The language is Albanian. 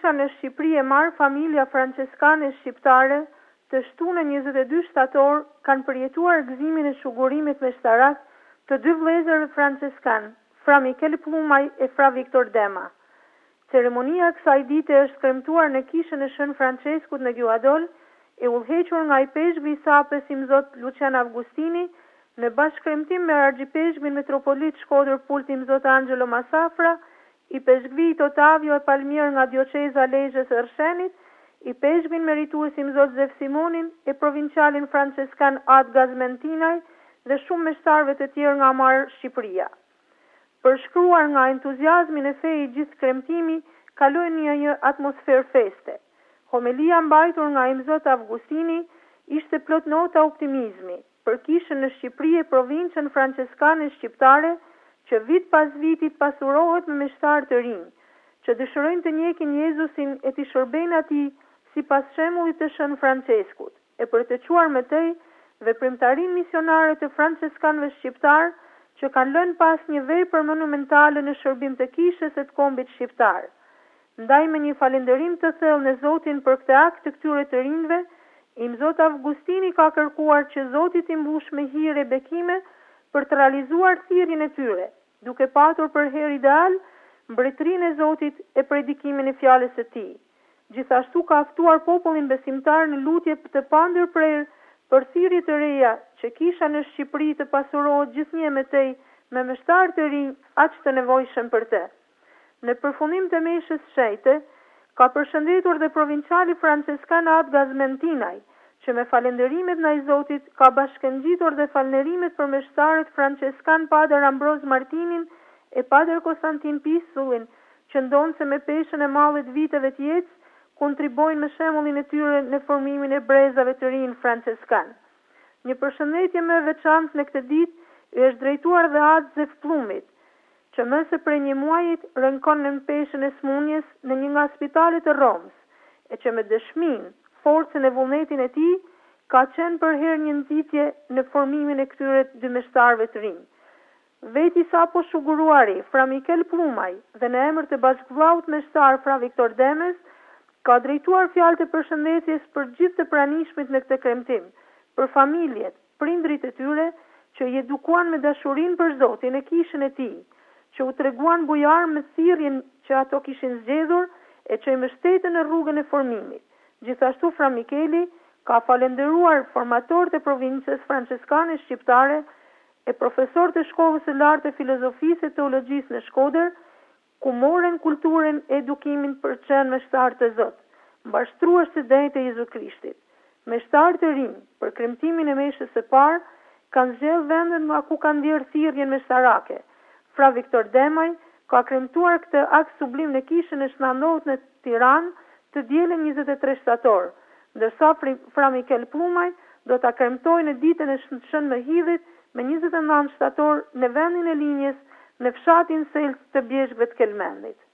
kisha në Shqipëri e marë familja franceskane shqiptare të shtunë 22 shtator kanë përjetuar gëzimin e shugurimit meshtarak të dy vëllezërve franceskan, Fra Mikel Plumaj e Fra Viktor Dema. Ceremonia kësaj dite është kremtuar në kishën e Shën Franceskut në Gjuadol, e udhëhequr nga i peshkvi i sapës i Mzot Lucian Avgustini, në bashkëkremtim me argjipeshkvin metropolit Shkodër Pulti Mzot Angelo Masafra, i peshkvi i Totavio e Palmier nga dioqeza Lezhës së Ershenit, i peshkvin meritues i Mzot Zef Simonin e provincialin franceskan Ad Gazmentinaj dhe shumë meshtarëve të tjerë nga marë Shqipëria. Përshkruar nga entuziazmi në fe i gjithë kremtimi, kaloi në një atmosferë feste. Homelia mbajtur nga i Mzot Avgustini ishte plot nota optimizmi për kishën në Shqipëri e provincën franceskane shqiptare që vit pas vitit pasurohet me meshtarë të rinj, që dëshirojnë të njekin Jezusin e të shërbejnë atij sipas shembullit të Shën Franceskut, e për të quar më tej veprimtarinë misionare të franceskanëve shqiptar që kanë lënë pas një vepër monumentale në shërbim të kishës së të kombit shqiptar. Ndaj me një falënderim të thellë në Zotin për këtë akt të këtyre të rinjve, i Mzot Avgustini ka kërkuar që Zoti t'i mbush me hire e bekime për të realizuar thirrjen e tyre, duke patur për herë ideal mbretërinë e Zotit e predikimin e fjalës së tij. Gjithashtu ka ftuar popullin besimtar në lutje të pandërprerë për thirrje të reja që kisha në Shqipëri të pasurohet gjithnjë më tej me meshtarë të rinj aq të nevojshëm për të. Në përfundim të meshës shejte, ka përshëndetur dhe provinciali franceskan Ad Gazmentinaj, që me falenderimet ndaj Zotit ka bashkëngjitur dhe falënderimet për meshtarët franceskan Padër Ambroz Martinin e Padër Konstantin Pisullin, që ndonë se me peshën e mallit viteve të jetës, kontribojnë me shembullin e tyre në formimin e brezave të rinj franceskan. Një përshëndetje më e veçantë në këtë ditë është drejtuar dhe Ad Zef Plumit, që më së prej një muajit rënkon në peshën e smundjes në një nga spitalet e Romës, e që me dëshmin, forcën e vullnetin e tij, ka qenë për herë një nxitje në formimin e këtyre dy meshtarëve të rinj. Veti sapo shuguruari, Fra Mikel Plumaj, dhe në emër të bashkëvllaut meshtar Fra Viktor Demes, ka drejtuar fjalë të përshëndetjes për gjithë të pranishmit në këtë kremtim, për familjet, prindrit e tyre, që i edukuan me dashurinë për Zotin e kishën e tij, që u treguan bujar me thirrjen që ato kishin zgjedhur e që i mbështetën në rrugën e formimit. Gjithashtu Fra Mikeli ka falenderuar formatorët e provincës franceskane shqiptare e profesorët e shkollës së lartë të filozofisë e teologjisë në Shkodër, ku morën kulturën e edukimin për të qenë meshtarë të Zot, mbashtruar së drejtë e Jezu Krishtit. Meshtarë të rinj, për kremtimin e meshës së parë, kanë zgjedhur vendin nga ku kanë ndjerë thirrjen meshtarake. Fra Viktor Demaj ka kremtuar këtë akt sublim në kishën e shëndohet në Tiranë të dielën 23 shtator, ndërsa Fra Mikel Plumaj do ta kremtojë në ditën e Shën Mëhidhit me 29 shtator në vendin e linjes në fshatin Selc të Bjeshkëve të Kelmendit.